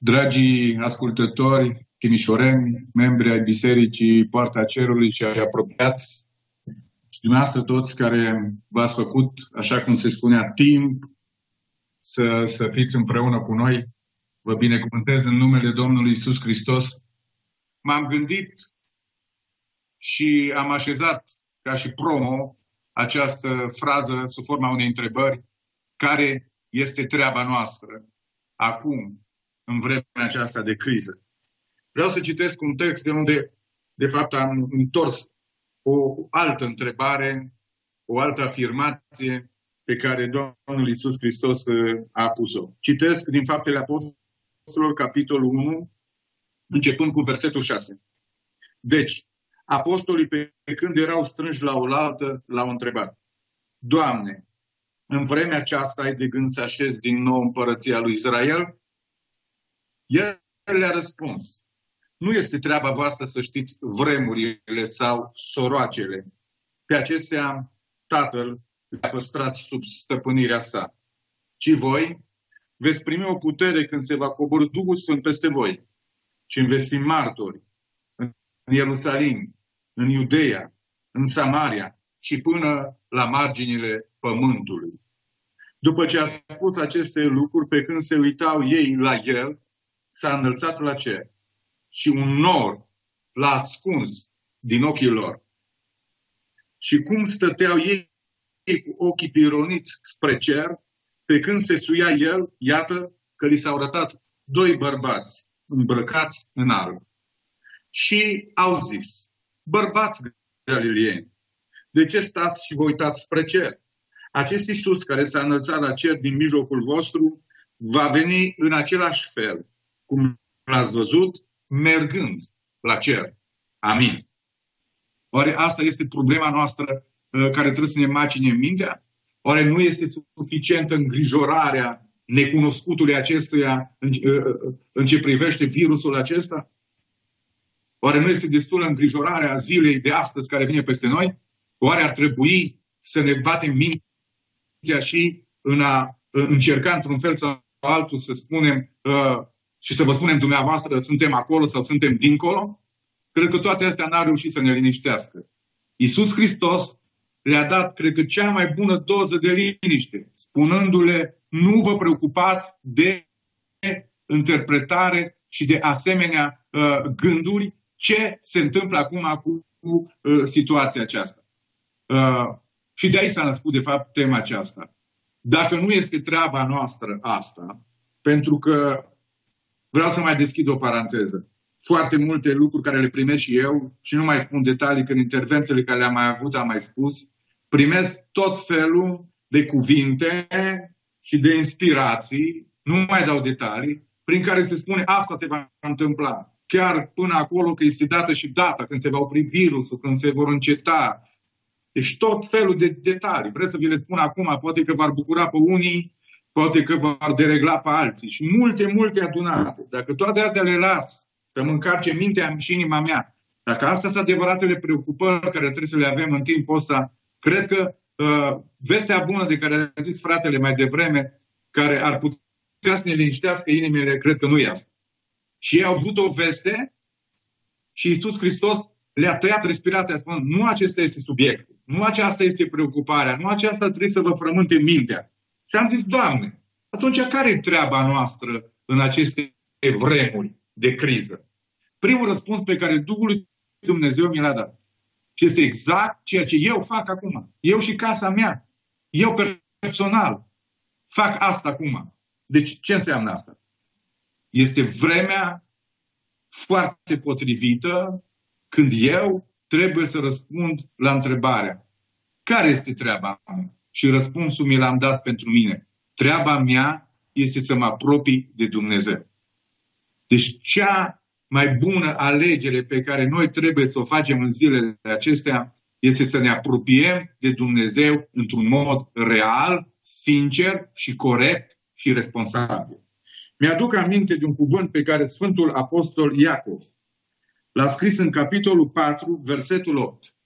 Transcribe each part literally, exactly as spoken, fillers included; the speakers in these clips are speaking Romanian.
Dragii ascultători timișoreni, membri ai Bisericii Poarta Cerului și ai apropiați, și dumneavoastră toți care v-ați făcut, așa cum se spunea, timp să, să fiți împreună cu noi, vă binecuvântez în numele Domnului Iisus Hristos. M-am gândit și am așezat ca și promo această frază sub forma unei întrebări: care este treaba noastră acum, în vremea aceasta de criză? Vreau să citesc un text de unde, de fapt, am întors o altă întrebare, o altă afirmație pe care Domnul Iisus Hristos a pus-o. Citesc din Faptele Apostolilor, capitolul unu, începând cu versetul șase. Deci, apostolii, pe când erau strânși la oaltă, l-au întrebat: Doamne, în vremea aceasta ai de gând să așezi din nou împărăția lui Israel? El le-a răspuns: nu este treaba voastră să știți vremurile sau soroacele. Pe acestea Tatăl le-a păstrat sub stăpânirea sa. Ci voi veți primi o putere când se va coborî Duhul Sfânt peste voi și îmi veți fi martori în Ierusalim, în Iudeea, în Samaria și până la marginile pământului. După ce a spus aceste lucruri, pe când se uitau ei la el, s-a înălțat la cer și un nor l-a ascuns din ochii lor. Și cum stăteau ei cu ochii pironiți spre cer, pe când se suia el, iată că li s-au arătat doi bărbați îmbrăcați în alb. Și au zis: bărbați galilieni, de ce stați și vă uitați spre cer? Acest Iisus care s-a înălțat la cer din mijlocul vostru va veni în același fel cum l-ați văzut mergând la cer. Amin. Oare asta este problema noastră care trebuie să ne macine mintea? Oare nu este suficientă îngrijorarea necunoscutului acestuia în, în ce privește virusul acesta? Oare nu este destulă îngrijorarea zilei de astăzi care vine peste noi? Oare ar trebui să ne batem mintea și în a încerca într-un fel sau altul să spunem uh, și să vă spunem dumneavoastră suntem acolo sau suntem dincolo? Cred că toate astea n-au reușit să ne liniștească. Iisus Hristos le-a dat, cred că, cea mai bună doză de liniște, spunându-le: nu vă preocupați de interpretare și de asemenea uh, gânduri ce se întâmplă acum cu, cu uh, situația aceasta. Uh, și de aici s-a născut, de fapt, tema aceasta. Dacă nu este treaba noastră asta, pentru că vreau să mai deschid o paranteză. Foarte multe lucruri care le primesc și eu, și nu mai spun detalii, că în intervențiile care le-am mai avut am mai spus, primesc tot felul de cuvinte și de inspirații, nu mai dau detalii, prin care se spune asta se va întâmpla. Chiar până acolo că este dată și data, când se va opri virusul, când se vor înceta. Deci tot felul de detalii. Vreau să vi le spun acum, poate că v-ar bucura pe unii, poate că v-ar deregla pe alții. Și multe, multe adunate. Dacă toate astea le las să mă încarce mintea și inima mea, dacă astea sunt adevăratele preocupări care trebuie să le avem în timpul ăsta, cred că uh, vestea bună de care a zis fratele mai devreme, care ar putea să ne liniștească inimile, cred că nu e asta. Și ei au avut o veste și Iisus Hristos le-a tăiat respirația, spunând: nu acesta este subiectul, nu aceasta este preocuparea, nu aceasta trebuie să vă frământe mintea. Și am zis: Doamne, atunci care e treaba noastră în aceste vremuri de criză? Primul răspuns pe care Duhul lui Dumnezeu mi l-a dat. Și este exact ceea ce eu fac acum. Eu și casa mea. Eu personal fac asta acum. Deci ce înseamnă asta? Este vremea foarte potrivită când eu trebuie să răspund la întrebarea: care este treaba mea? Și răspunsul mi l-am dat pentru mine. Treaba mea este să mă apropii de Dumnezeu. Deci cea mai bună alegere pe care noi trebuie să o facem în zilele acestea este să ne apropiem de Dumnezeu într-un mod real, sincer și corect și responsabil. Mi-aduc aminte de un cuvânt pe care Sfântul Apostol Iacov l-a scris în capitolul patru, versetul opt,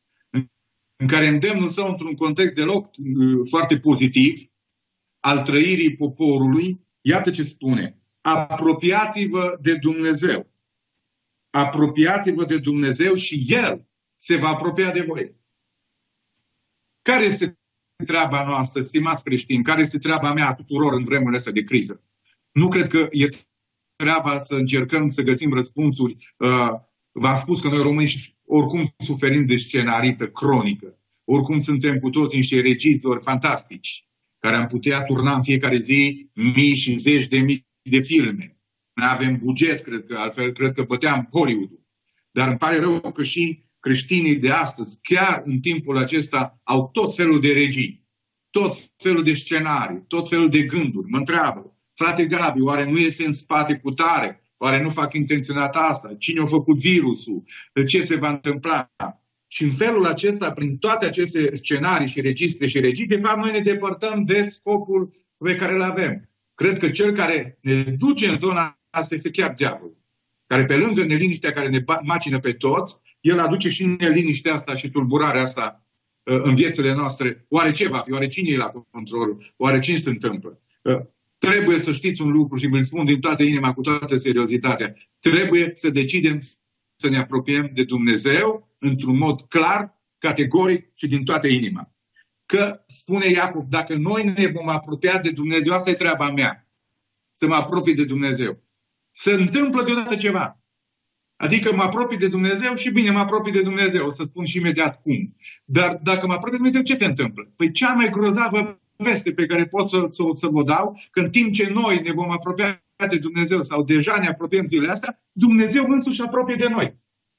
în care îndemnul său, într-un context deloc foarte pozitiv, al trăirii poporului, iată ce spune: apropiați-vă de Dumnezeu. Apropiați-vă de Dumnezeu și El se va apropia de voi. Care este treaba noastră, stimați creștini? Care este treaba mea a tuturor în vremurile astea de criză? Nu cred că e treaba să încercăm să găsim răspunsuri. Uh, v-am spus că noi români oricum suferim de scenarită cronică. Oricum suntem cu toți niște regizori fantastici, care am putea turna în fiecare zi mii și zeci de mii de filme. Noi avem buget, cred că, altfel cred că băteam Hollywood-ul. Dar îmi pare rău că și creștinii de astăzi, chiar în timpul acesta, au tot felul de regii, tot felul de scenarii, tot felul de gânduri. Mă întreabă, frate Gabi, oare nu este în spate cu tare? Oare nu fac intenționat asta? Cine a făcut virusul? Ce se va întâmpla? Și în felul acesta, prin toate aceste scenarii și registre și regii, de fapt noi ne depărtăm de scopul pe care îl avem. Cred că cel care ne duce în zona asta este chiar diavolul, care pe lângă neliniștea care ne macină pe toți, el aduce și neliniștea asta și tulburarea asta în viețile noastre. Oare ce va fi? Oare cine e la control? Oare cine se întâmplă? Trebuie să știți un lucru și vi-l spun din toată inima, cu toată seriozitatea. Trebuie să decidem să ne apropiem de Dumnezeu într-un mod clar, categoric și din toată inima. Că, spune Iacov, dacă noi ne vom apropia de Dumnezeu, asta e treaba mea. Să mă apropii de Dumnezeu. Se întâmplă deodată ceva. Adică mă apropii de Dumnezeu și bine, mă apropii de Dumnezeu. O să spun și imediat cum. Dar dacă mă apropii de Dumnezeu, ce se întâmplă? Păi cea mai grozavă veste pe care pot să, să, să vă dau, că în timp ce noi ne vom apropia de Dumnezeu sau deja ne apropiem zilele astea, Dumnezeu însuși apropie de noi.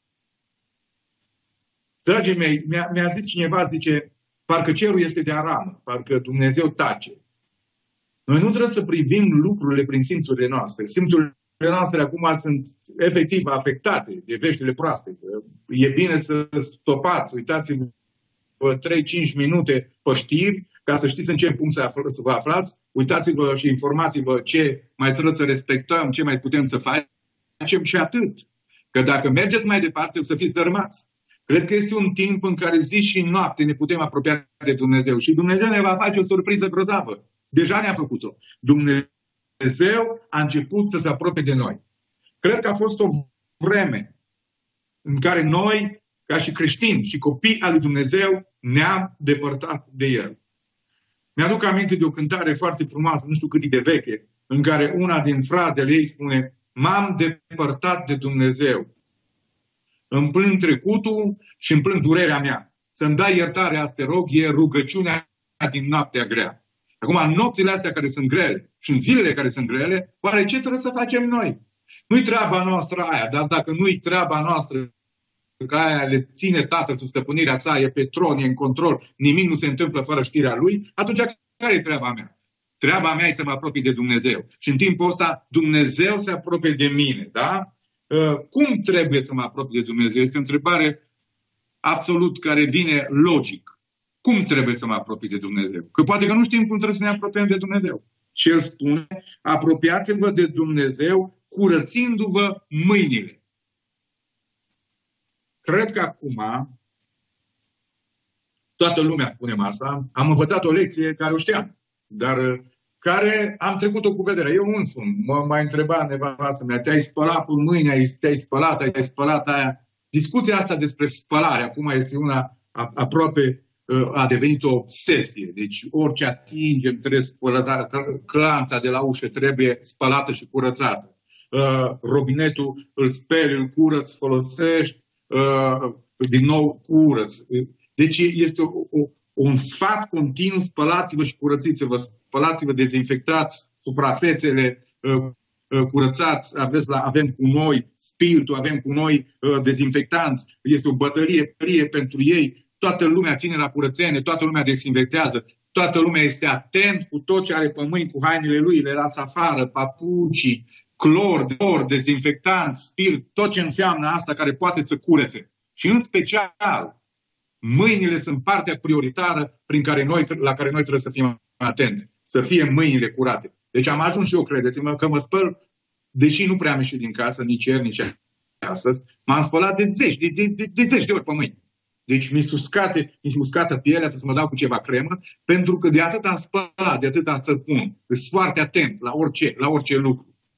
Dragii mei, mi-a, mi-a zis cineva, zice, parcă cerul este de aramă, parcă Dumnezeu tace. Noi nu trebuie să privim lucrurile prin simțurile noastre. Simțurile noastre acum sunt efectiv afectate de veștile proaste. E bine să stopați, uitați-vă trei cinci minute pe știri, ca să știți în ce punct să, afl- să vă aflați. Uitați-vă și informați-vă ce mai trebuie să respectăm, ce mai putem să facem și atât. Că dacă mergeți mai departe, o să fiți dărâmați. Cred că este un timp în care zi și noapte ne putem apropia de Dumnezeu și Dumnezeu ne va face o surpriză grozavă. Deja ne-a făcut-o. Dumnezeu a început să se apropie de noi. Cred că a fost o vreme în care noi, ca și creștini și copii al lui Dumnezeu, ne-am depărtat de El. Mi-aduc aminte de o cântare foarte frumoasă, nu știu cât e de veche, în care una din frazele ei spune: m-am depărtat de Dumnezeu. Îmi plâng trecutul și îmi plâng durerea mea. Să-mi dai iertare, asta te rog, e rugăciunea din noaptea grea. Acum, în nopțile astea care sunt grele și în zilele care sunt grele, oare ce trebuie să facem noi? Nu-i treaba noastră aia, dar dacă nu-i treaba noastră, că aia le ține Tatăl sub stăpânirea sa, e pe tron, e în control, nimic nu se întâmplă fără știrea Lui, atunci care e treaba mea? Treaba mea e să mă apropii de Dumnezeu. Și în timpul ăsta Dumnezeu se apropie de mine, da? Cum trebuie să mă apropii de Dumnezeu? Este o întrebare absolut care vine logic. Cum trebuie să mă apropii de Dumnezeu? Că poate că nu știm cum trebuie să ne apropiem de Dumnezeu. Și El spune: apropiați-vă de Dumnezeu curățindu-vă mâinile. Cred că acum toată lumea, spunem asta, am învățat o lecție care o știam, dar care am trecut-o cu vederea. Eu însumi mă mai întreba nevastă mea: te-ai spălat cu mâini, te-ai spălat, ai spălat aia. Discuția asta despre spălare acum este una aproape, a devenit o obsesie. Deci orice atingem trebuie spălată, clanța de la ușă trebuie spălată și curățată. Robinetul îl speli, îl curăți, folosești, din nou curăți. Deci este o, o, un sfat continuu: spălați-vă și curățiți-vă, spălați-vă, dezinfectați suprafețele, curățați, aveți la, avem cu noi spiritul, avem cu noi dezinfectanți, este o bătălie pentru ei, toată lumea ține la curățenie, toată lumea dezinfectează, toată lumea este atent cu tot ce are pe mâini, cu hainele lui, le lasă afară, papucii, clor, clor, dezinfectant, spirit, tot ce înseamnă asta care poate să curețe. Și în special, mâinile sunt partea prioritară prin care noi, la care noi trebuie să fim atenți. Să fie mâinile curate. Deci am ajuns și eu, credeți-mă, că mă spăl, deși nu prea am ieșit din casă, nici ieri, nici astăzi, m-am spălat de zeci de, de, de, de zeci de ori pe mâini. Deci mi-e uscate, mi-e uscată pielea, să mă dau cu ceva cremă, pentru că de atât am spălat, de atât am săpun. Sunt foarte atent la orice, la orice lucru.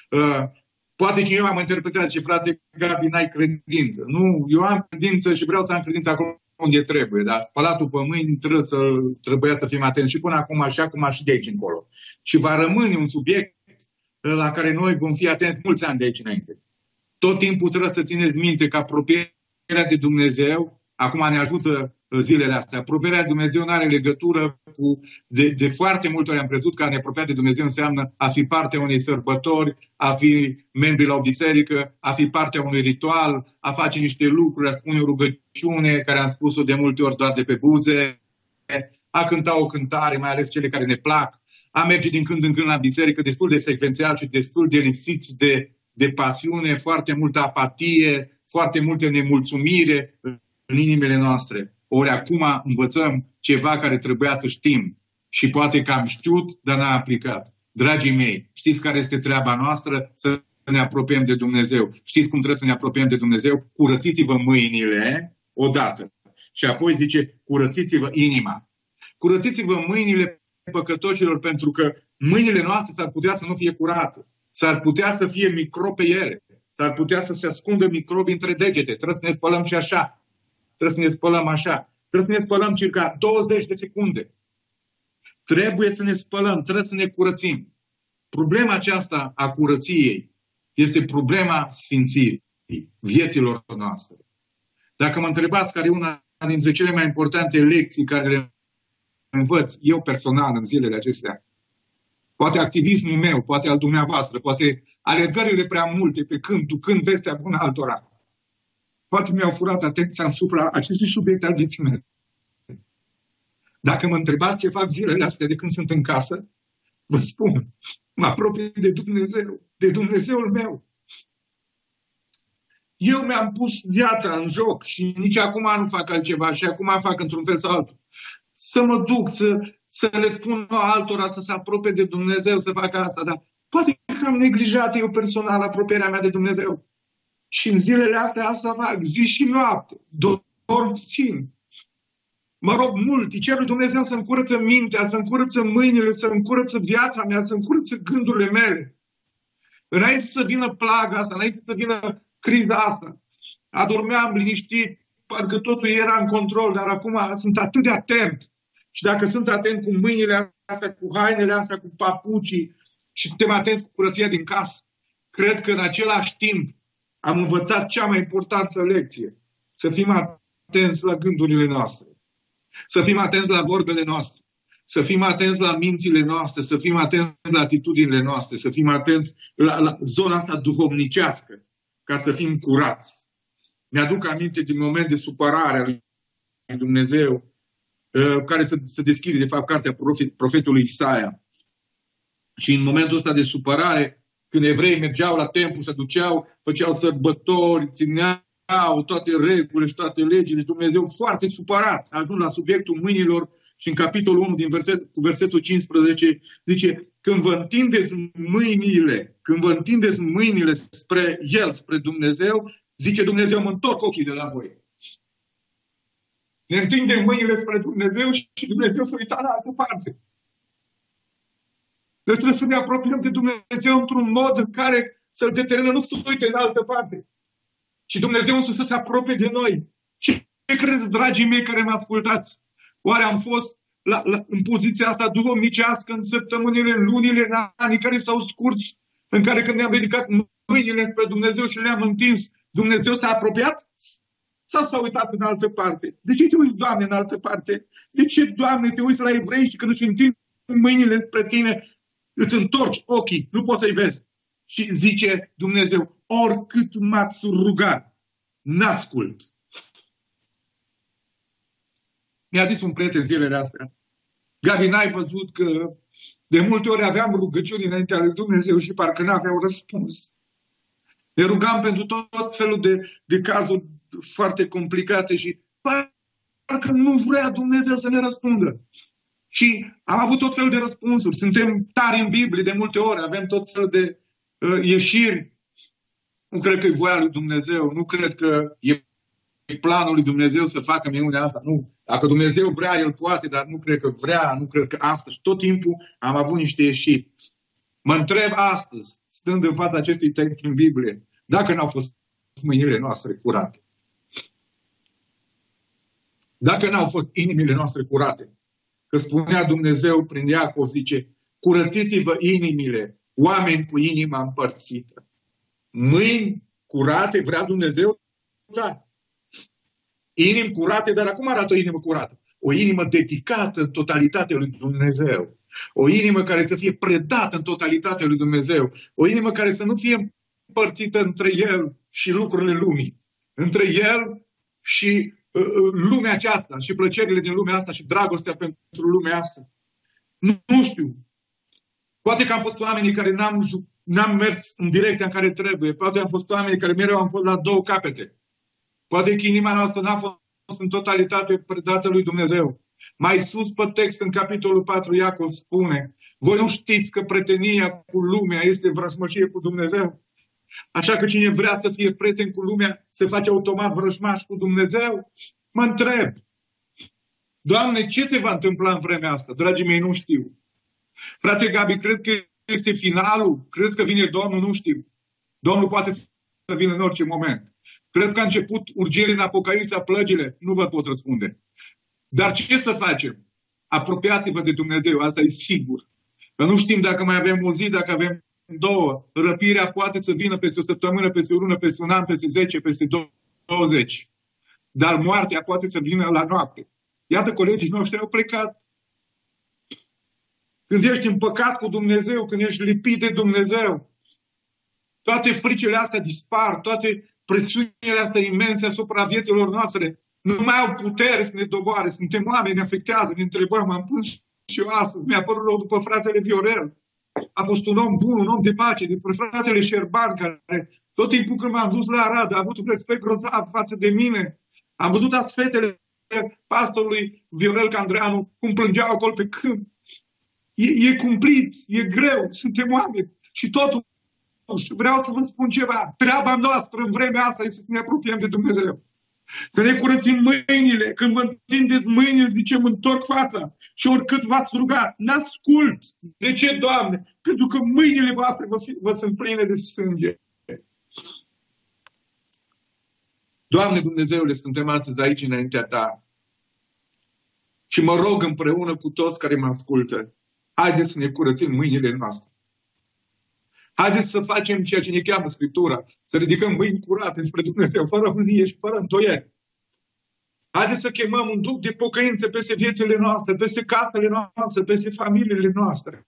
Uh, poate cineva am interpretat ce frate Gabi, n-ai credință. Nu, eu am credință și vreau să am credință acolo unde trebuie, dar spălatul pe mâini trebuie să, trebuia să fim atenți și până acum așa cum și de aici încolo. Și va rămâne un subiect la care noi vom fi atenți mulți ani de aici înainte. Tot timpul trebuie să țineți minte că apropierea de Dumnezeu, acum ne ajută zilele astea, apropierea de Dumnezeu nu are legătură cu, de, de foarte multe ori am crezut că a ne apropia de Dumnezeu înseamnă a fi partea unei sărbători, a fi membri la o biserică, a fi partea unui ritual, a face niște lucruri, a spune o rugăciune, care am spus-o de multe ori doar de pe buze, a cânta o cântare, mai ales cele care ne plac, a merge din când în când la biserică, destul de secvențial și destul de lipsiți de, de pasiune, foarte multă apatie, foarte multă nemulțumire în inimile noastre. Ori acum învățăm ceva care trebuia să știm și poate că am știut, dar n-am aplicat. Dragii mei, știți care este treaba noastră? Să ne apropiem de Dumnezeu. Știți cum trebuie să ne apropiem de Dumnezeu? Curățiți-vă mâinile odată. Și apoi zice, curățiți-vă inima. Curățiți-vă mâinile păcătoșilor, pentru că mâinile noastre s-ar putea să nu fie curate. S-ar putea să fie microbi pe ele. S-ar putea să se ascundă microbi între degete. Trebuie să ne spălăm și așa. Trebuie să ne spălăm așa. Trebuie să ne spălăm circa douăzeci de secunde. Trebuie să ne spălăm, trebuie să ne curățim. Problema aceasta a curăției este problema sfințirii vieților noastre. Dacă mă întrebați care e una dintre cele mai importante lecții care le învăț eu personal în zilele acestea, poate activismul meu, poate al dumneavoastră, poate alergările prea multe pe când, ducând vestea bună altora, poate mi-au furat atenția asupra acestui subiect al vieții mele. Dacă mă întrebați ce fac zilele astea de când sunt în casă, vă spun, mă apropii de Dumnezeu, de Dumnezeul meu. Eu mi-am pus viața în joc și nici acum nu fac altceva și acum fac într-un fel sau altul. Să mă duc, să, să le spun altora să se apropie de Dumnezeu, să facă asta, dar poate că am neglijat eu personal apropierea mea de Dumnezeu. Și în zilele astea asta fac zi și noapte, dorm puțin. Mă rog mult, îi cer lui Dumnezeu să-mi curăță mintea, să-mi curăță mâinile, să-mi curăță viața mea, să-mi curăță gândurile mele. Înainte să vină plaga asta, înainte să vină criza asta, adormeam liniștit, parcă totul era în control, dar acum sunt atât de atent. Și dacă sunt atent cu mâinile astea, cu hainele astea, cu papucii și suntem atenți cu curăția din casă, cred că în același timp am învățat cea mai importantă lecție. Să fim atenți la gândurile noastre. Să fim atenți la vorbele noastre. Să fim atenți la mințile noastre. Să fim atenți la atitudinile noastre. Să fim atenți la, la zona asta duhovnicească. Ca să fim curați. Mi-aduc aminte din moment de supărare a lui Dumnezeu, care se, se deschide, de fapt, cartea profet, profetului Isaia. Și în momentul ăsta de supărare, când evreii mergeau la templu, se duceau, făceau sărbători, țineau toate regulile și toate legile, și Dumnezeu foarte supărat a ajuns la subiectul mâinilor și în capitolul unu, din verset, cu versetul cincisprezece, zice, când vă întindeți mâinile, când vă întindeți mâinile spre El, spre Dumnezeu, zice Dumnezeu, mă întorc ochii de la voi. Ne întindem mâinile spre Dumnezeu și Dumnezeu se uita la altă parte. Deci trebuie să ne apropiem de Dumnezeu într-un mod în care să-L determină, nu să uite în altă parte. Și Dumnezeu însuși să se apropie de noi. Ce credeți, dragii mei care mă ascultați? Oare am fost la, la, în poziția asta duhovnicească în săptămânile, în lunile, în anii care s-au scurs, în care când ne-am ridicat mâinile spre Dumnezeu și le-am întins, Dumnezeu s-a apropiat? Sau s-a uitat în altă parte? De ce te uiți, Doamne, în altă parte? De ce, Doamne, te uiți la evrei și când își întind mâinile spre tine, îți întorci ochii, nu poți să-i vezi? Și zice Dumnezeu, oricât m-ați rugat, n-ascult. Mi-a zis un prieten zilele astea, Gabi, n-ai văzut că de multe ori aveam rugăciuni înaintea lui Dumnezeu și parcă n-aveau răspuns. Ne rugam pentru tot felul de, de cazuri foarte complicate și parcă nu vrea Dumnezeu să ne răspundă. Și am avut tot felul de răspunsuri. Suntem tari în Biblie de multe ori, avem tot felul de uh, ieșiri. Nu cred că e voia lui Dumnezeu, nu cred că e planul lui Dumnezeu să facă minunea asta. Nu. Dacă Dumnezeu vrea, El poate, dar nu cred că vrea, nu cred că astăzi. Tot timpul am avut niște ieșiri. Mă întreb astăzi, stând în fața acestui text în Biblie, dacă n-au fost mâinile noastre curate. Dacă n-au fost inimile noastre curate. Că spunea Dumnezeu prin Iacov, zice, curățiți-vă inimile, oameni cu inima împărțită. Mâini curate vrea Dumnezeu? Da. Inimi curate, dar acum arată o inimă curată? O inimă dedicată în totalitate lui Dumnezeu. O inimă care să fie predată în totalitate lui Dumnezeu. O inimă care să nu fie împărțită între el și lucrurile lumii. Între el și uh, lumea aceasta și plăcerile din lumea asta și dragostea pentru lumea asta. Nu, nu știu. Poate că am fost oamenii care n-am, n-am mers în direcția în care trebuie. Poate am fost oamenii care mereu am fost la două capete. Poate că inima noastră n-a fost în totalitate predată lui Dumnezeu. Mai sus pe text, în capitolul patru, Iacov spune, voi nu știți că prietenia cu lumea este vrăjmășie cu Dumnezeu? Așa că cine vrea să fie prieten cu lumea, se face automat vrăjmaș cu Dumnezeu? Mă întreb, Doamne, ce se va întâmpla în vremea asta? Dragii mei, nu știu. Frate Gabi, cred că este finalul? Crezi că vine Domnul? Nu știu. Domnul poate să vină în orice moment. Crezi că a început urgiile în Apocalipsa, plăgile? Nu vă pot răspunde. Dar ce să facem? Apropiați-vă de Dumnezeu, asta e sigur. Că nu știm dacă mai avem o zi, dacă avem două. Răpirea poate să vină peste o săptămână, peste o lună, peste un an, peste zece, peste douăzeci. Dar moartea poate să vină la noapte. Iată, colegii noștri au plecat. Când ești în păcat cu Dumnezeu, când ești lipit de Dumnezeu, toate fricile astea dispar, toate presiunile astea imense asupra vieților noastre nu mai au putere să ne doboare. Suntem oameni, ne afectează, ne întrebăm, am plâns și eu astăzi, mi-a părut rău după fratele Viorel. A fost un om bun, un om de pace, despre fratele Șerban, care tot timpul când m-am dus la Arad a avut un respect grozav față de mine. Am văzut azi fetele pastorului Viorel Candreanu cum plângeau acolo pe câmp. E, e cumplit, e greu, suntem oameni. Și totuși vreau să vă spun ceva. Treaba noastră în vremea asta este să ne apropiem de Dumnezeu. Să ne curățim mâinile. Când vă întindeți mâinile, zicem, întorc fața. Și oricât v-ați ruga, n-ascult. De ce, Doamne? Pentru că mâinile voastre vă, fi, vă sunt pline de sânge. Doamne Dumnezeule, suntem astăzi aici înaintea Ta. Și mă rog împreună cu toți care mă ascultă. Haideți să ne curățim mâinile noastre. Haideți să facem ceea ce ne cheamă Scriptura. Să ridicăm mâini curate spre Dumnezeu, fără mânie și fără întoieli. Haideți să chemăm un duc de pocăință peste viețile noastre, peste casele noastre, peste familiile noastre.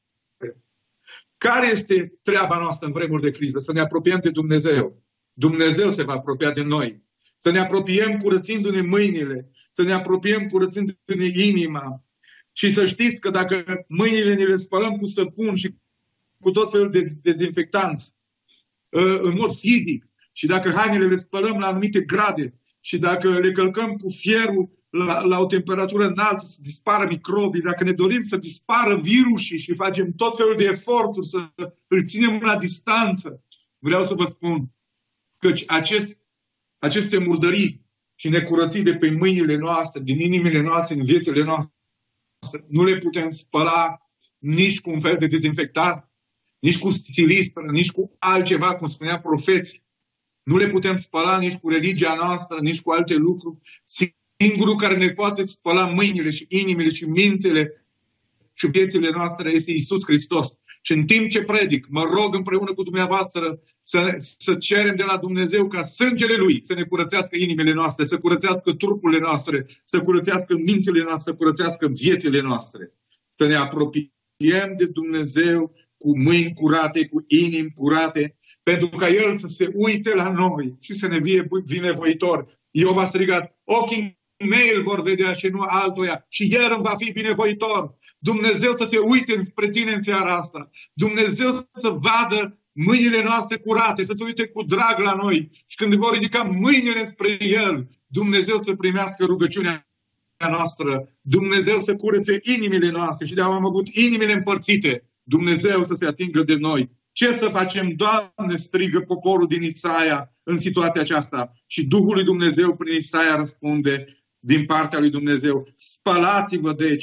Care este treaba noastră în vremuri de criză? Să ne apropiem de Dumnezeu. Dumnezeu se va apropia de noi. Să ne apropiem curățindu-ne mâinile. Să ne apropiem curățindu-ne inima. Și să știți că dacă mâinile ne le spălăm cu săpun și cu tot felul de dezinfectanți, în mod fizic, și dacă hainele le spălăm la anumite grade, și dacă le călcăm cu fierul la, la o temperatură înaltă, să dispară microbii, dacă ne dorim să dispară virusii și facem tot felul de eforturi să îl ținem la distanță, vreau să vă spun că acest, aceste murdării și necurății de pe mâinile noastre, din inimile noastre, din viețile noastre, nu le putem spăla nici cu un fel de dezinfectant, nici cu stilistă, nici cu altceva, cum spunea profeții. Nu le putem spăla nici cu religia noastră, nici cu alte lucruri. Singurul care ne poate spăla mâinile și inimile și mințile și viețile noastre este Iisus Hristos. Și în timp ce predic, mă rog împreună cu dumneavoastră să, să cerem de la Dumnezeu ca sângele Lui să ne curățească inimile noastre, să curățească trupurile noastre, să curățească mințile noastre, să curățească viețile noastre. Să ne apropiem de Dumnezeu cu mâini curate, cu inimi curate, pentru ca El să se uite la noi și să ne fie binevoitor. Iov a strigat, ochii mei îl vor vedea și nu altuia și El îmi va fi binevoitor. Dumnezeu să se uite spre tine în seara asta. Dumnezeu să vadă mâinile noastre curate, să se uite cu drag la noi. Și când vor ridica mâinile spre El, Dumnezeu să primească rugăciunea noastră. Dumnezeu să curățe inimile noastre și de-am avut inimile împărțite. Dumnezeu să se atingă de noi. Ce să facem, Doamne, strigă poporul din Isaia în situația aceasta. Și Duhul lui Dumnezeu prin Isaia răspunde din partea lui Dumnezeu. Spălați-vă deci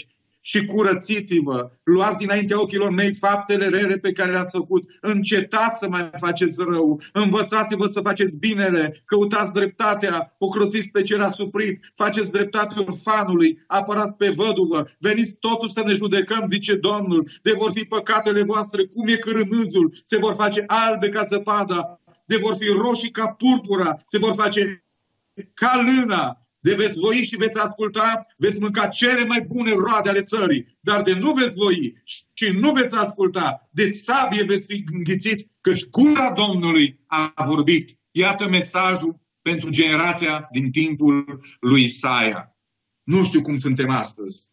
și curățiți-vă. Luați dinaintea ochilor mei faptele rele pe care le-ați făcut. Încetați să mai faceți rău. Învățați-vă să faceți binele. Căutați dreptatea. Ocroțiți pe cel asuprit. Faceți dreptate orfanului. Apărați pe văduvă. Veniți totuși să ne judecăm, zice Domnul. De vor fi păcatele voastre, cum e cârmâzul. Se vor face albe ca zăpada. De vor fi roșii ca purpura. Se vor face ca lâna. De veți voi și veți asculta, veți mânca cele mai bune roade ale țării. Dar de nu veți voi și nu veți asculta, de sabie veți fi înghițiți, căci gura Domnului a vorbit. Iată mesajul pentru generația din timpul lui Isaia. Nu știu cum suntem astăzi.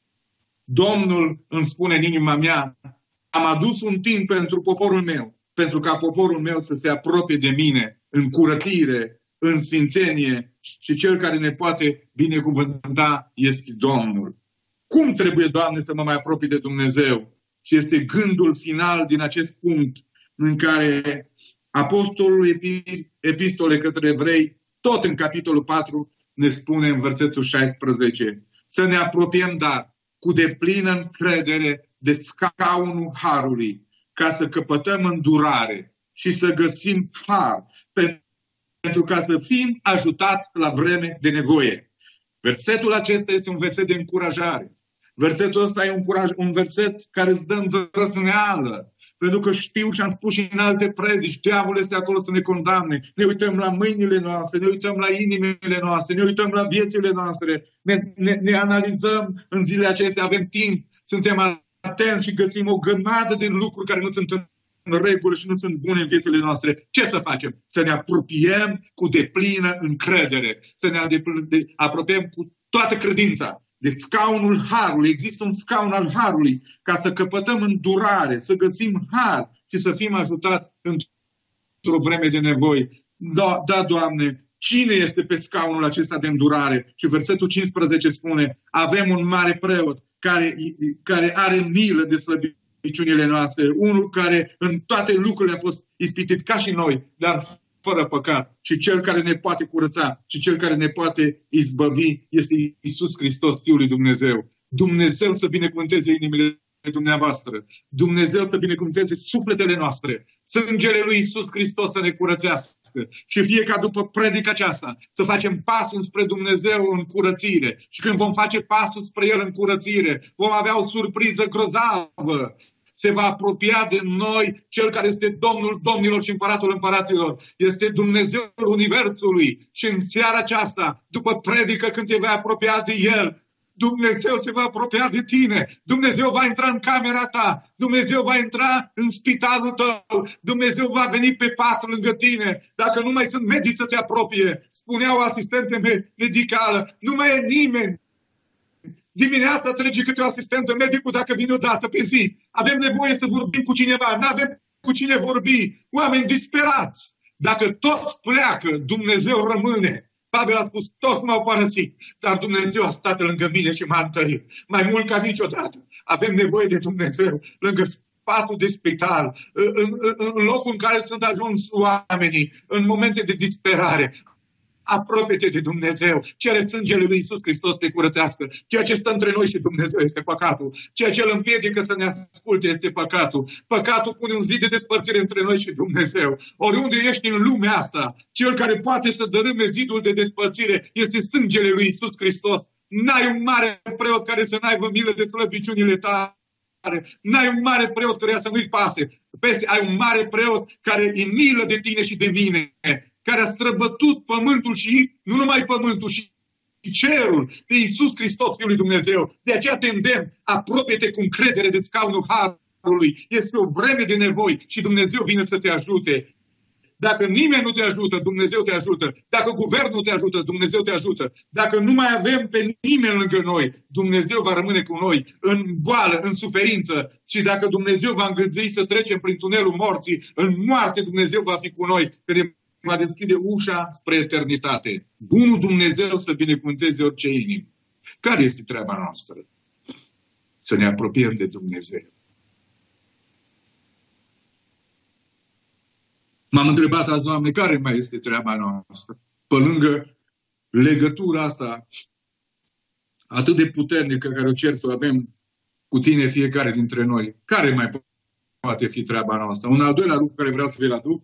Domnul îmi spune în inima mea, am adus un timp pentru poporul meu, pentru ca poporul meu să se apropie de mine în curățire, în sfințenie, și cel care ne poate binecuvânta este Domnul. Cum trebuie, Doamne, să mă mai apropii de Dumnezeu? Și este gândul final din acest punct în care apostolul epistole către evrei, tot în capitolul patru, ne spune în versetul șaisprezece, să ne apropiem, dar, cu deplină încredere de scaunul harului, ca să căpătăm îndurare și să găsim har pentru pentru ca să fim ajutați la vreme de nevoie. Versetul acesta este un verset de încurajare. Versetul ăsta e un, curaj, un verset care îți dă îndrăzneală. Pentru că știu și am spus și în alte predici, diavolul este acolo să ne condamne. Ne uităm la mâinile noastre, ne uităm la inimile noastre, ne uităm la viețile noastre, ne, ne, ne analizăm în zilele acestea, avem timp, suntem atenți și găsim o grămadă de lucruri care nu sunt în în regulă și nu sunt bune în viețile noastre. Ce să facem? Să ne apropiem cu deplină încredere. Să ne apropiem cu toată credința de scaunul harului. Există un scaun al harului ca să căpătăm îndurare, să găsim har și să fim ajutați într-o vreme de nevoie. Da, da, Doamne, cine este pe scaunul acesta de îndurare? Și versetul cincisprezece spune, avem un mare preot care, care are milă de slăbire piciunile noastre, unul care în toate lucrurile a fost ispitit ca și noi, dar fără păcat. Și cel care ne poate curăța și cel care ne poate izbăvi este Iisus Hristos, Fiul lui Dumnezeu. Dumnezeu să binecuvânteze inimile dumneavoastră. Dumnezeu să binecuvânteze sufletele noastre. Sângele lui Iisus Hristos să ne curățească. Și fie ca după predica aceasta să facem pasul spre Dumnezeu în curățire. Și când vom face pasul spre El în curățire, vom avea o surpriză grozavă. Se va apropia de noi Cel care este Domnul Domnilor și Împăratul Împăraților. Este Dumnezeul Universului. Și în seara aceasta, după predică, când te vei apropia de El, Dumnezeu se va apropia de tine. Dumnezeu va intra în camera ta. Dumnezeu va intra în spitalul tău. Dumnezeu va veni pe pat lângă tine. Dacă nu mai sunt medici să te apropie, spuneau asistente medicală, nu mai e nimeni. Dimineața trece câte o asistentă medicul dacă vine o dată pe zi. Avem nevoie să vorbim cu cineva. Nu avem cu cine vorbi. Oameni disperați. Dacă toți pleacă, Dumnezeu rămâne. Pavel a spus, toți m-au părăsit, dar Dumnezeu a stat lângă mine și m-a întărit. Mai mult ca niciodată. Avem nevoie de Dumnezeu lângă patul de spital, în, în, în locul în care sunt ajuns oamenii, în momente de disperare. Apropie-te de Dumnezeu, cere sângele lui Iisus Hristos să te curățească. Ceea ce stă între noi și Dumnezeu este păcatul. Ceea ce îl împiedică să ne asculte este păcatul. Păcatul pune un zid de despărțire între noi și Dumnezeu. Oriunde ești în lumea asta, cel care poate să dărâme zidul de despărțire este sângele lui Iisus Hristos. N-ai un mare preot care să n-aibă milă de slăbiciunile tale. N-ai un mare preot care să nu-i pase. Peste, ai un mare preot care e milă de tine și de mine, care a străbătut pământul și nu numai pământul, și cerul, pe Iisus Hristos, Fiul lui Dumnezeu. De aceea te îndemn, apropie-te cu încredere de scaunul harului. Este o vreme de nevoi și Dumnezeu vine să te ajute. Dacă nimeni nu te ajută, Dumnezeu te ajută. Dacă guvernul te ajută, Dumnezeu te ajută. Dacă nu mai avem pe nimeni lângă noi, Dumnezeu va rămâne cu noi în boală, în suferință. Și dacă Dumnezeu va îngădui să trecem prin tunelul morții, în moarte Dumnezeu va fi cu noi, că ne va deschide ușa spre eternitate. Bunul Dumnezeu să binecuvânteze orice inimă. Care este treaba noastră? Să ne apropiem de Dumnezeu. M-am întrebat azi, Doamne, care mai este treaba noastră? Pe lângă legătura asta atât de puternică care o cer să o avem cu tine fiecare dintre noi. Care mai poate fi treaba noastră? Un al doilea lucru care vreau să vi-l aduc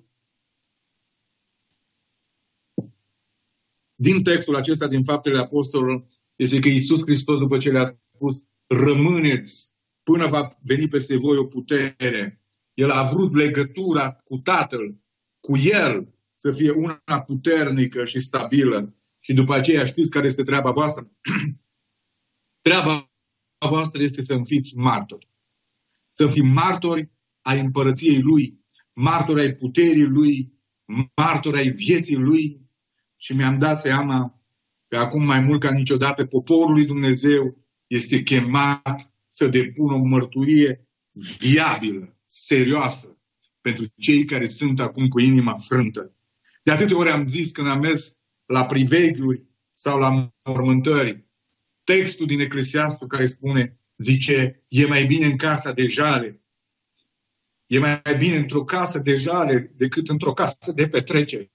din textul acesta, din Faptele Apostolilor, este că Iisus Hristos, după ce le-a spus, rămâneți până va veni peste voi o putere. El a vrut legătura cu Tatăl, cu El, să fie una puternică și stabilă. Și după aceea știți care este treaba voastră? Treaba voastră este să fiți martori. Să fim martori ai împărăției Lui, martori ai puterii Lui, martori ai vieții Lui. Și mi-am dat seama că acum mai mult ca niciodată poporul lui Dumnezeu este chemat să depună o mărturie viabilă, serioasă, pentru cei care sunt acum cu inima frântă. De atâtea ori am zis când am mers la priveghiuri sau la mormântări, textul din Eclesiastul care spune, zice, e mai bine în casa de jale, e mai bine într-o casă de jale decât într-o casă de petrecere.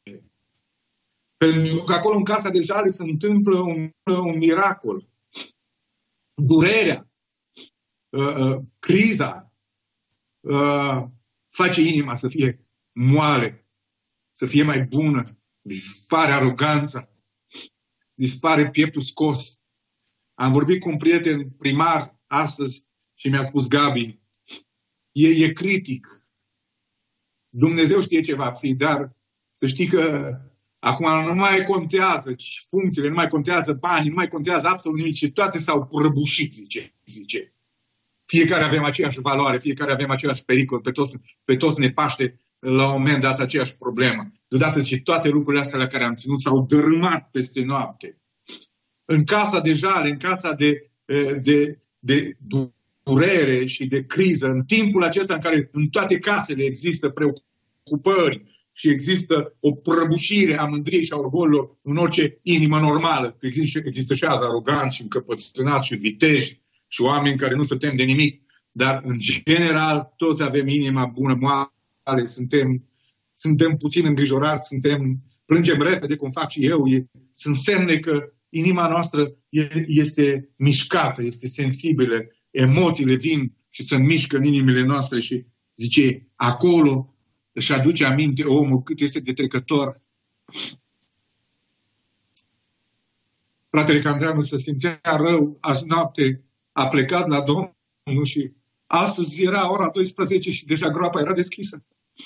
Pentru că acolo în casa de jale se întâmplă un, un miracol. Durerea, uh, uh, criza, uh, face inima să fie moale, să fie mai bună, dispare aroganța, dispare pieptul scos. Am vorbit cu un prieten primar astăzi și mi-a spus, Gabi, e, e critic. Dumnezeu știe ce va fi, dar să știi că acum nu mai contează funcțiile, nu mai contează banii, nu mai contează absolut nimic, și toate s-au prăbușit, zice. zice. Fiecare avem aceeași valoare, fiecare avem același pericol, pe toți, pe toți ne paște la un moment dat aceeași problemă. Deodată și toate lucrurile astea la care am ținut s-au dărâmat peste noapte. În casa de jale, în casa de, de, de durere și de criză, în timpul acesta în care în toate casele există preocupări și există o prăbușire a mândriei și a orgolilor în orice inimă normală, că există, există și aroganți și încăpățânați și viteji și oameni care nu se tem de nimic, dar în general toți avem inima bună, moale, suntem, suntem puțin îngrijorați, suntem, plângem repede, cum fac și eu, e, sunt semne că inima noastră este mișcată, este sensibilă, emoțiile vin și se mișcă în inimile noastre și zice, acolo își aduce aminte omul cât este de trecător. Fratele Candreanu se simțea rău, azi noapte a plecat la Domnul și astăzi era ora douăsprezece și deja groapa era deschisă.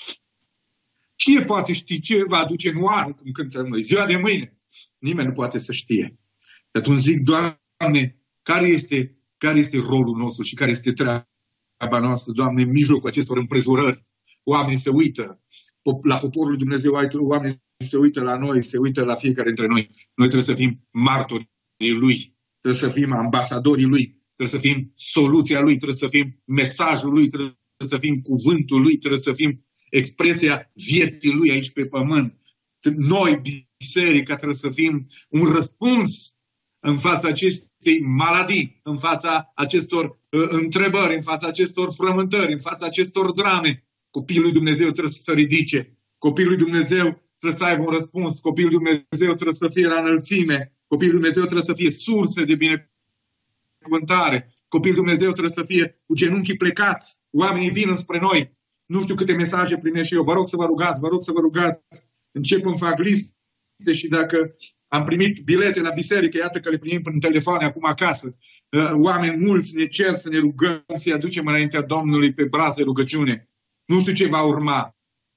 Cine poate ști ce va aduce în oară, cum cântăm noi, ziua de mâine? Nimeni nu poate să știe. Și atunci zic, Doamne, care este, care este rolul nostru și care este treaba noastră, Doamne, în mijlocul acestor împrejurări? Oamenii se uită la poporul lui Dumnezeu, oamenii se uită la noi, se uită la fiecare dintre noi. Noi trebuie să fim martorii Lui, trebuie să fim ambasadorii Lui, trebuie să fim soluția Lui, trebuie să fim mesajul Lui, trebuie să fim cuvântul Lui, trebuie să fim expresia vieții Lui aici pe pământ. Noi, biserica, trebuie să fim un răspuns în fața acestei maladii, în fața acestor uh, întrebări, în fața acestor frământări, în fața acestor drame. Copilul lui Dumnezeu trebuie să se ridice. Copilul lui Dumnezeu trebuie să aibă un răspuns. Copilul lui Dumnezeu trebuie să fie la înălțime. Copilul lui Dumnezeu trebuie să fie surse de binecuvântare. Copilul lui Dumnezeu trebuie să fie cu genunchii plecați. Oamenii vin spre noi. Nu știu câte mesaje primesc și eu. Vă rog să vă rugați, vă rog să vă rugați. Încep îmi fac liste și dacă am primit bilete la biserică, iată că le primim prin telefoane acum acasă. Oameni mulți ne cer să ne rugăm, să-i aducem înaintea Domnului pe braț de rugăciune. Nu știu ce va urma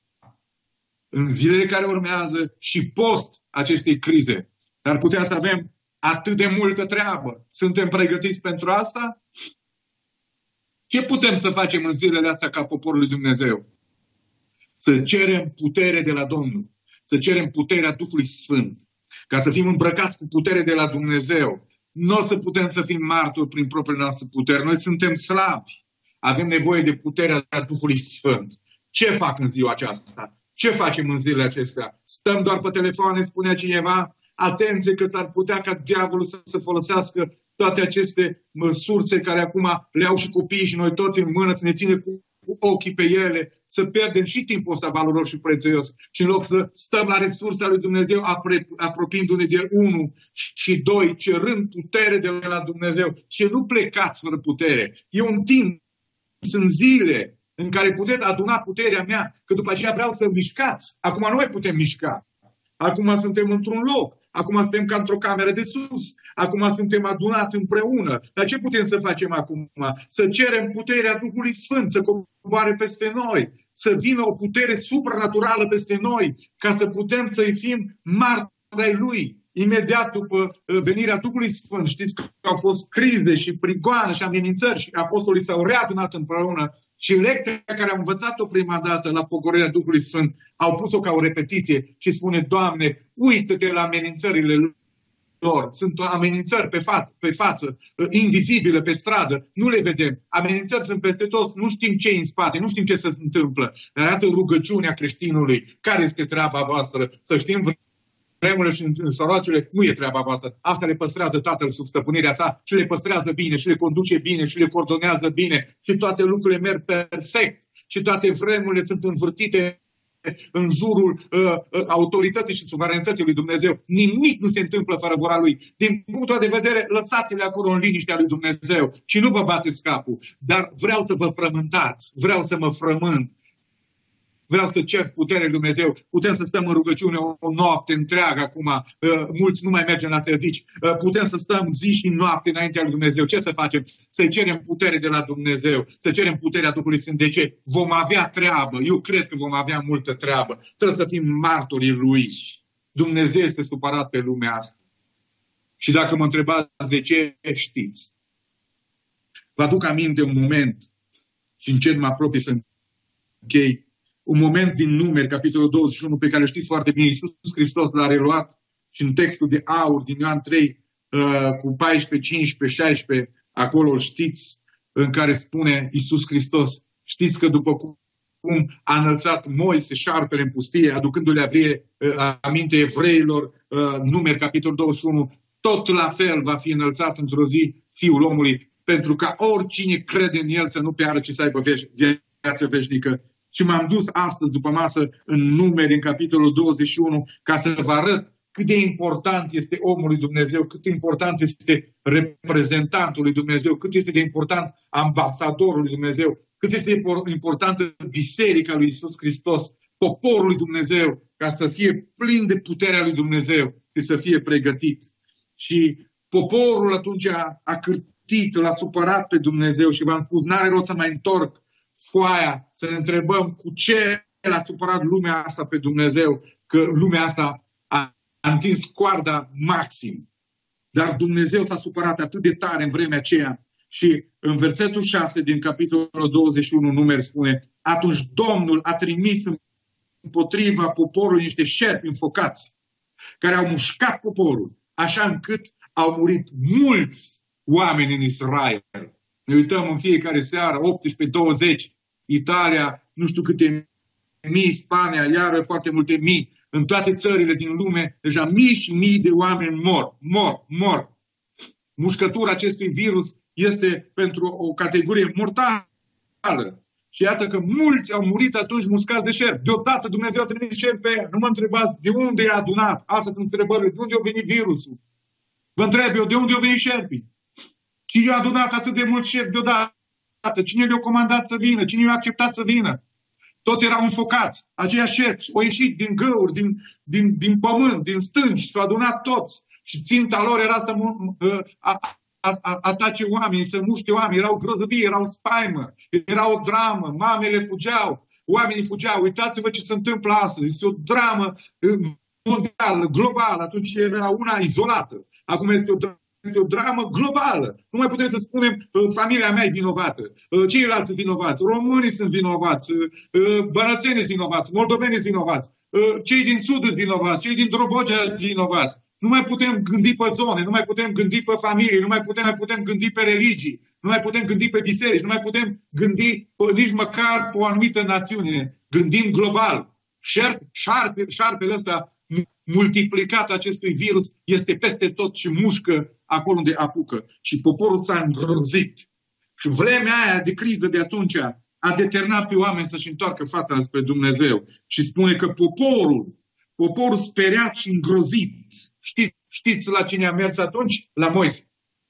în zilele care urmează și post acestei crize. Dar putea să avem atât de multă treabă. Suntem pregătiți pentru asta? Ce putem să facem în zilele astea ca poporul lui Dumnezeu? Să cerem putere de la Domnul. Să cerem puterea Duhului Sfânt. Ca să fim îmbrăcați cu putere de la Dumnezeu. Nu o să putem să fim martori prin propriile noastre puteri. Noi suntem slabi. Avem nevoie de puterea Duhului Sfânt. Ce fac în ziua aceasta? Ce facem în zilele acestea? Stăm doar pe telefoane, spunea cineva, atenție că s-ar putea ca diavolul să, să folosească toate aceste surse care acum le au și copiii și noi toți în mână, să ne ține cu, cu ochii pe ele, să pierdem și timpul ăsta valoros și prețios. Și în loc să stăm la resursa lui Dumnezeu, apropiindu-ne de unul și doi, cerând putere de la Dumnezeu. Și nu plecați fără putere. E un timp, sunt zile în care puteți aduna puterea mea, că după aceea vreau să mișcați. Acum nu mai putem mișca. Acum suntem într-un loc. Acum suntem ca într-o cameră de sus. Acum suntem adunați împreună. Dar ce putem să facem acum? Să cerem puterea Duhului Sfânt să coboare peste noi. Să vină o putere supranaturală peste noi, ca să putem să-i fim martori ai Lui. Imediat după venirea Duhului Sfânt, știți că au fost crize și prigoane și amenințări și apostolii s-au readunat împreună și lecția care am învățat-o prima dată la pogorârea Duhului Sfânt, au pus-o ca o repetiție și spune: Doamne, uită-te la amenințările lor. Sunt amenințări pe față, pe față, invizibile, pe stradă, nu le vedem. Amenințări sunt peste toți, nu știm ce e în spate, nu știm ce se întâmplă. Arată rugăciunea creștinului. Care este treaba voastră? Să știm vremurile și soroacele, nu e treaba voastră. Asta le păstrează Tatăl sub stăpânirea sa și le păstrează bine și le conduce bine și le coordonează bine și toate lucrurile merg perfect și toate vremurile sunt învârtite în jurul uh, uh, autorității și suveranității lui Dumnezeu. Nimic nu se întâmplă fără voia Lui. Din punctul de vedere, lăsați-le acolo în liniștea lui Dumnezeu și nu vă bateți capul. Dar vreau să vă frământați, vreau să mă frământ. Vreau să cer puterea lui Dumnezeu. Putem să stăm în rugăciune o noapte întreagă acum. Mulți nu mai mergem la servici. Putem să stăm zi și noapte înaintea lui Dumnezeu. Ce să facem? Să cerem putere de la Dumnezeu. Să cerem puterea Duhului Sfânt. De ce? Vom avea treabă. Eu cred că vom avea multă treabă. Trebuie să fim martorii Lui. Dumnezeu este supărat pe lumea asta. Și dacă mă întrebați de ce, știți. Vă aduc aminte un moment și încerc mă apropii să închei. Un moment din Numeri, capitolul douăzeci și unu, pe care știți foarte bine, Iisus Hristos l-a reluat și în textul de aur din Ioan trei, uh, cu paisprezece, cincisprezece, șaisprezece, acolo îl știți, în care spune Iisus Hristos: știți că după cum a înălțat Moise șarpele în pustie, aducându-le avrie, uh, aminte evreilor, uh, Numeri, capitolul douăzeci și unu, tot la fel va fi înălțat într-o zi Fiul omului, pentru ca oricine crede în El să nu piară, ci să aibă viață veșnică. Și m-am dus astăzi după masă în Numeri, în capitolul douăzeci și unu, ca să vă arăt cât de important este omul lui Dumnezeu, cât de important este reprezentantul lui Dumnezeu, cât este de important ambasadorul lui Dumnezeu, cât este importantă biserica lui Iisus Hristos, poporul lui Dumnezeu, ca să fie plin de puterea lui Dumnezeu și să fie pregătit. Și poporul atunci a, a cârtit, l-a supărat pe Dumnezeu și v-am spus, n-are rost să mai întorc foaia, să ne întrebăm cu ce l-a supărat lumea asta pe Dumnezeu, că lumea asta a întins coarda maxim. Dar Dumnezeu s-a supărat atât de tare în vremea aceea și în versetul șase din capitolul douăzeci și unu Numeri spune: atunci Domnul a trimis împotriva poporului niște șerpi înfocați, care au mușcat poporul, așa încât au murit mulți oameni în Israel. Ne uităm în fiecare seară, optsprezece douăzeci, Italia, nu știu câte mii, Spania, iară foarte multe mii. În toate țările din lume, deja mii și mii de oameni mor, mor, mor. Mușcătura acestui virus este pentru o categorie mortală. Și iată că mulți au murit atunci muscați de șerpi. Deodată Dumnezeu a trimis șerpi pe ea. Nu mă întrebați de unde e adunat. Astea sunt întrebările. De unde a venit virusul? Vă întreb eu, de unde au venit șerpii? Cine a adunat atât de mulți șerpi deodată? Cine le-a comandat să vină? Cine le-a acceptat să vină? Toți erau înfocați. Aceiași șerpi au ieșit din găuri, din, din, din pământ, din stânci, s-au adunat toți. Și ținta lor era să a, a, a, atace oamenii, să muște oameni. Erau grozăvii, erau spaimă, era o dramă. Mamele fugeau, oamenii fugeau. Uitați-vă ce se întâmplă astăzi. Este o dramă mondială, globală. Atunci era una izolată. Acum este o dramă. Este o dramă globală. Nu mai putem să spunem familia mea e vinovată, ceilalți sunt vinovați, românii sunt vinovați, bănățenii sunt vinovați, moldovenii sunt vinovați, cei din sud sunt vinovați, cei din Drobogea sunt vinovați. Nu mai putem gândi pe zone, nu mai putem gândi pe familie, nu mai putem, mai putem gândi pe religii, nu mai putem gândi pe biserici, nu mai putem gândi nici măcar pe o anumită națiune. Gândim global. Șarpe, șarpe, șarpele ăsta multiplicat acestui virus este peste tot și mușcă acolo unde apucă. Și poporul s-a îngrozit. Și vremea aia de criză de atunci a determinat pe oameni să-și întoarcă fața spre Dumnezeu. Și spune că poporul, poporul speriat și îngrozit, știți, știți la cine a mers atunci? La Moise.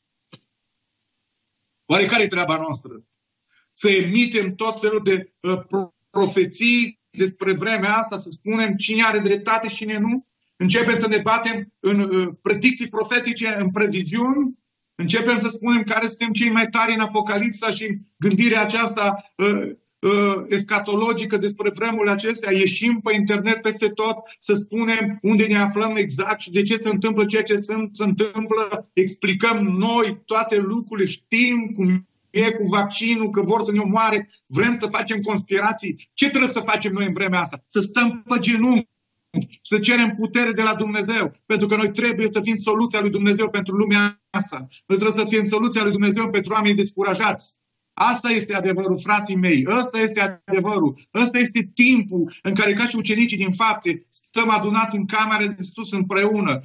Oare care e treaba noastră? Să emitem tot felul de uh, profeții despre vremea asta, să spunem cine are dreptate și cine nu? Începem să ne batem în uh, predicții profetice, în previziuni? Începem să spunem care suntem cei mai tari în Apocalipsa și în gândirea aceasta uh, uh, escatologică despre vremurile acestea? Ieșim pe internet peste tot să spunem unde ne aflăm exact și de ce se întâmplă ceea ce se întâmplă? Explicăm noi toate lucrurile, știm cum e cu vaccinul, că vor să ne omoare, vrem să facem conspirații. Ce trebuie să facem noi în vremea asta? Să stăm pe genunchi, să cerem putere de la Dumnezeu, pentru că noi trebuie să fim soluția lui Dumnezeu pentru lumea asta. Noi trebuie să fim soluția lui Dumnezeu pentru oamenii descurajați. Asta este adevărul, frații mei, ăsta este adevărul, ăsta este timpul în care ca și ucenicii din Fapte stăm adunați în camere de sus împreună.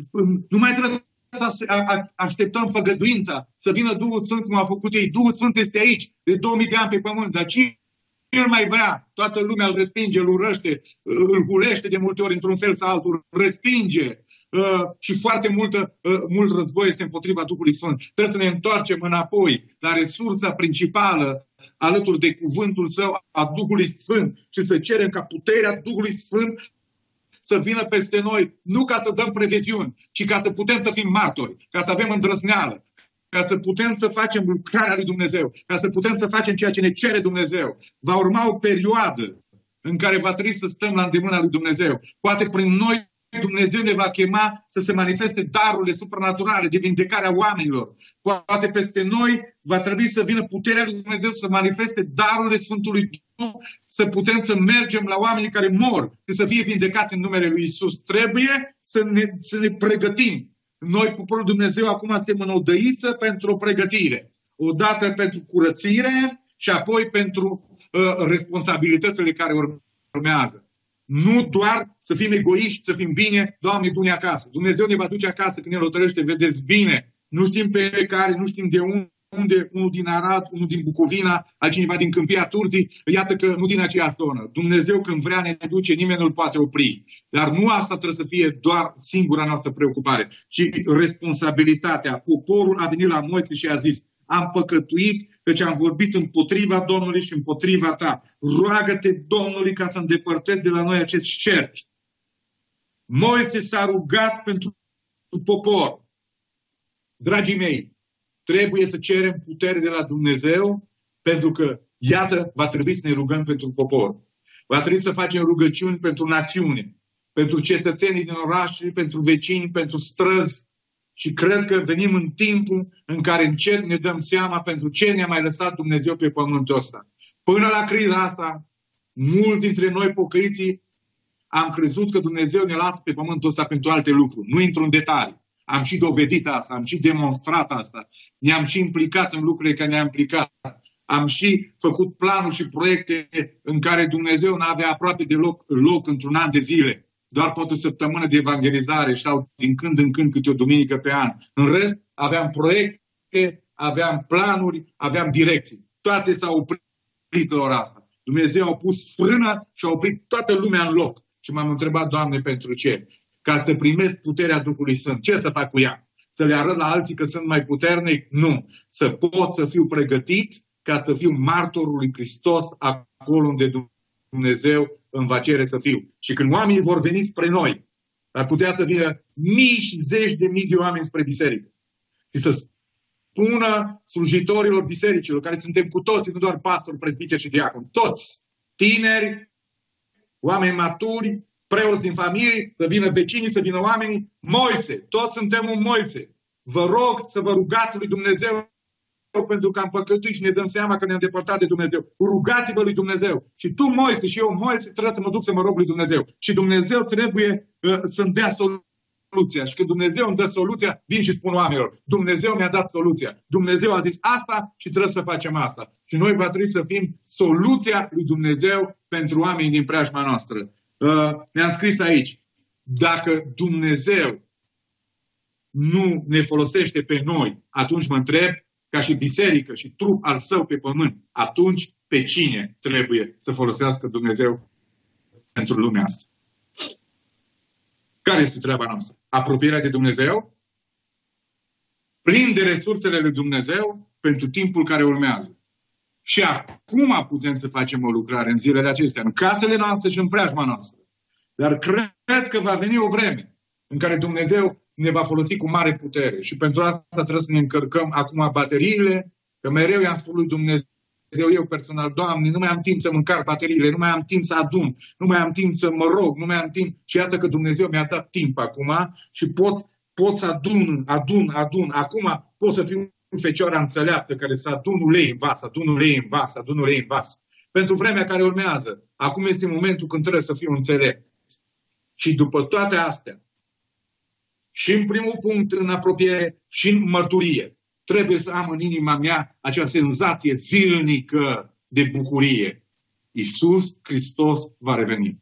Nu mai trebuie să așteptăm făgăduința, să vină Duhul Sfânt cum a făcut ei. Duhul Sfânt este aici, de două mii de ani pe pământ, dar cine el mai vrea? Toată lumea îl respinge, îl urăște, îl hulește de multe ori într-un fel sau altul, îl respinge. Uh, și foarte multă, uh, mult război este împotriva Duhului Sfânt. Trebuie să ne întoarcem înapoi la resursa principală alături de cuvântul său a Duhului Sfânt și să cerem ca puterea Duhului Sfânt să vină peste noi, nu ca să dăm previziuni, ci ca să putem să fim martori, ca să avem îndrăzneală, ca să putem să facem lucrarea lui Dumnezeu, ca să putem să facem ceea ce ne cere Dumnezeu. Va urma o perioadă în care va trebui să stăm la îndemâna lui Dumnezeu. Poate prin noi Dumnezeu ne va chema să se manifeste darurile supranaturale de vindecarea oamenilor. Poate peste noi va trebui să vină puterea lui Dumnezeu să manifeste darurile Sfântului Duh, să putem să mergem la oamenii care mor și să fie vindecați în numele lui Isus. Trebuie să ne, să ne pregătim. Noi, poporul Dumnezeu, acum suntem în odăiță pentru o pregătire. Odată pentru curățire și apoi pentru uh, responsabilitățile care urmează. Nu doar să fim egoiști, să fim bine, Doamne, du-ne acasă. Dumnezeu ne va duce acasă când ne hotărăște, vedeți bine. Nu știm pe care, nu știm de unde, unul din Arad, unul din Bucovina, altcineva din Câmpia Turzii, iată că nu din aceea zonă. Dumnezeu când vrea ne duce, nimeni nu-l poate opri. Dar nu asta trebuie să fie doar singura noastră preocupare, ci responsabilitatea. Poporul a venit la Moise și a zis: am păcătuit căci am vorbit împotriva Domnului și împotriva ta. Roagă-te Domnului ca să îndepărtezi de la noi acest șerpi. Moise s-a rugat pentru popor. Dragii mei, trebuie să cerem putere de la Dumnezeu, pentru că, iată, va trebui să ne rugăm pentru popor. Va trebui să facem rugăciuni pentru națiune, pentru cetățenii din orașe, pentru vecini, pentru străzi. Și cred că venim în timpul în care încet ne dăm seama pentru ce ne-a mai lăsat Dumnezeu pe pământul ăsta. Până la criza asta, mulți dintre noi pocăiții am crezut că Dumnezeu ne lasă pe pământul ăsta pentru alte lucruri. Nu intru în detalii. Am și dovedit asta, am și demonstrat asta. Ne-am și implicat în lucrurile care ne-am implicat. Am și făcut planuri și proiecte în care Dumnezeu n-avea aproape deloc loc într-un an de zile. Doar poate o săptămână de evangelizare sau din când în când câte o duminică pe an. În rest, aveam proiecte, aveam planuri, aveam direcții. Toate s-au oprit la ora asta. Dumnezeu a pus frână și a oprit toată lumea în loc. Și m-am întrebat, Doamne, pentru ce? Ca să primesc puterea Duhului Sfânt. Ce să fac cu ea? Să le arăt la alții că sunt mai puternic? Nu. Să pot să fiu pregătit ca să fiu martorul lui Hristos acolo unde Dumnezeu îmi va cere să fiu. Și când oamenii vor veni spre noi, ar putea să vină mii și zeci de mii de oameni spre biserică. Și să spună slujitorilor bisericilor, care suntem cu toții, nu doar pastori, prezbiteri și diaconi, toți, tineri, oameni maturi, preoți din familie, să vină vecinii, să vină oamenii, Moise, toți suntem un Moise. Vă rog să vă rugați lui Dumnezeu pentru că am păcătuit și ne dăm seama că ne-am depărtat de Dumnezeu. Rugați-vă lui Dumnezeu. Și tu, Moise, și eu, Moise, trebuie să mă duc să mă rog lui Dumnezeu. Și Dumnezeu trebuie uh, să-mi dea soluția. Și când Dumnezeu îmi dă soluția, vin și spun oamenilor: Dumnezeu mi-a dat soluția. Dumnezeu a zis asta și trebuie să facem asta. Și noi va trebui să fim soluția lui Dumnezeu pentru oamenii din preajma noastră. Uh, ne-am scris aici: dacă Dumnezeu nu ne folosește pe noi, atunci mă întreb, ca și biserică și trup al său pe pământ, atunci pe cine trebuie să folosească Dumnezeu pentru lumea asta. Care este treaba noastră? Apropierea de Dumnezeu? Plin de resursele lui Dumnezeu pentru timpul care urmează. Și acum putem să facem o lucrare în zilele acestea, în casele noastre și în preajma noastră. Dar cred că va veni o vreme în care Dumnezeu ne va folosi cu mare putere. Și pentru asta trebuie să ne încărcăm acum bateriile, că mereu i-am spus lui Dumnezeu, eu personal, Doamne, nu mai am timp să mâncar bateriile, nu mai am timp să adun, nu mai am timp să mă rog, nu mai am timp. Și iată că Dumnezeu mi-a dat timp acum și pot, pot să adun, adun, adun. Acum pot să fiu fecioara înțeleaptă care să adun ulei în vas, adun ulei în vas, adun ulei în vas. Pentru vremea care urmează. Acum este momentul când trebuie să fiu înțelept. Și după toate astea, și în primul punct în apropiere și în mărturie, trebuie să am în inima mea acea senzație zilnică de bucurie. Iisus Hristos va reveni.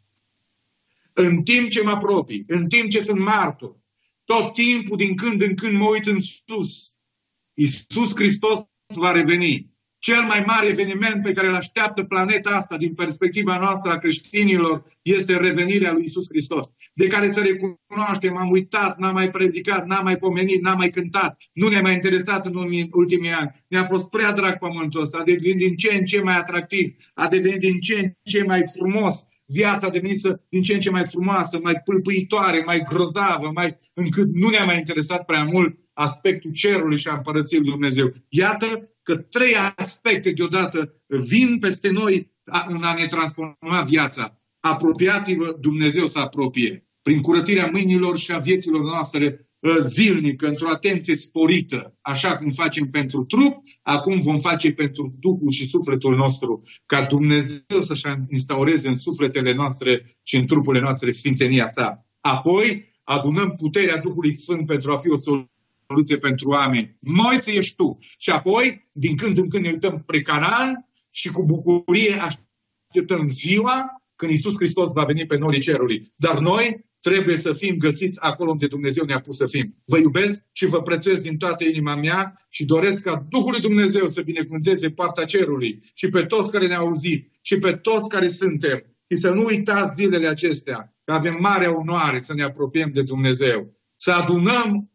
În timp ce mă apropii, în timp ce sunt martor, tot timpul din când în când mă uit în sus. Iisus Hristos va reveni. Cel mai mare eveniment pe care îl așteaptă planeta asta din perspectiva noastră a creștinilor este revenirea lui Iisus Hristos. De care să recunoaștem, am uitat, n-am mai predicat, n-am mai pomenit, n-am mai cântat, nu ne-a mai interesat în ultimii ani. Ne-a fost prea drag pământul ăsta, a devenit din ce în ce mai atractiv, a devenit din ce în ce mai frumos. Viața a devenit din ce în ce mai frumoasă, mai pâlpâitoare, mai grozavă, mai încât nu ne-a mai interesat prea mult aspectul cerului și a împărăției lui Dumnezeu. Iată că trei aspecte deodată vin peste noi în a ne transforma viața. Apropiați-vă, Dumnezeu să apropie. Prin curățirea mâinilor și a vieților noastre zilnică, într-o atenție sporită, așa cum facem pentru trup, acum vom face pentru Duhul și sufletul nostru, ca Dumnezeu să-și instaureze în sufletele noastre și în trupurile noastre sfințenia sa. Apoi adunăm puterea Duhului Sfânt pentru a fi o soluție pentru oameni. Moise ești tu. Și apoi, din când în când ne uităm spre Canaan și cu bucurie așteptăm ziua când Iisus Hristos va veni pe norii cerului. Dar noi trebuie să fim găsiți acolo unde Dumnezeu ne-a pus să fim. Vă iubesc și vă prețuiesc din toată inima mea și doresc ca Duhul lui Dumnezeu să binecuvânteze partea cerului și pe toți care ne-au auzit și pe toți care suntem. Și să nu uitați zilele acestea, că avem mare onoare să ne apropiem de Dumnezeu. Să adunăm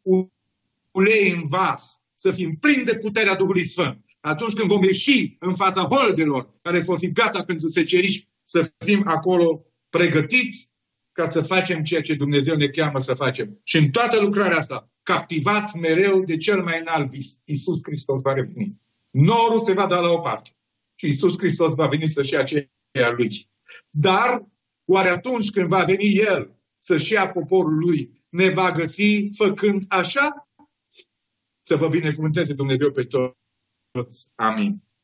ulei în vas, să fim plini de puterea Duhului Sfânt. Atunci când vom ieși în fața holdelor care vor fi gata pentru seceriș, să fim acolo pregătiți ca să facem ceea ce Dumnezeu ne cheamă să facem. Și în toată lucrarea asta, captivați mereu de cel mai înalt vis. Iisus Hristos va reveni. Norul se va da la o parte. Și Iisus Hristos va veni să-și ia aceea lui. Dar, oare atunci când va veni El să-și ia poporul Lui, ne va găsi făcând așa? Să vă binecuvânteze Dumnezeu pe toți. Amin.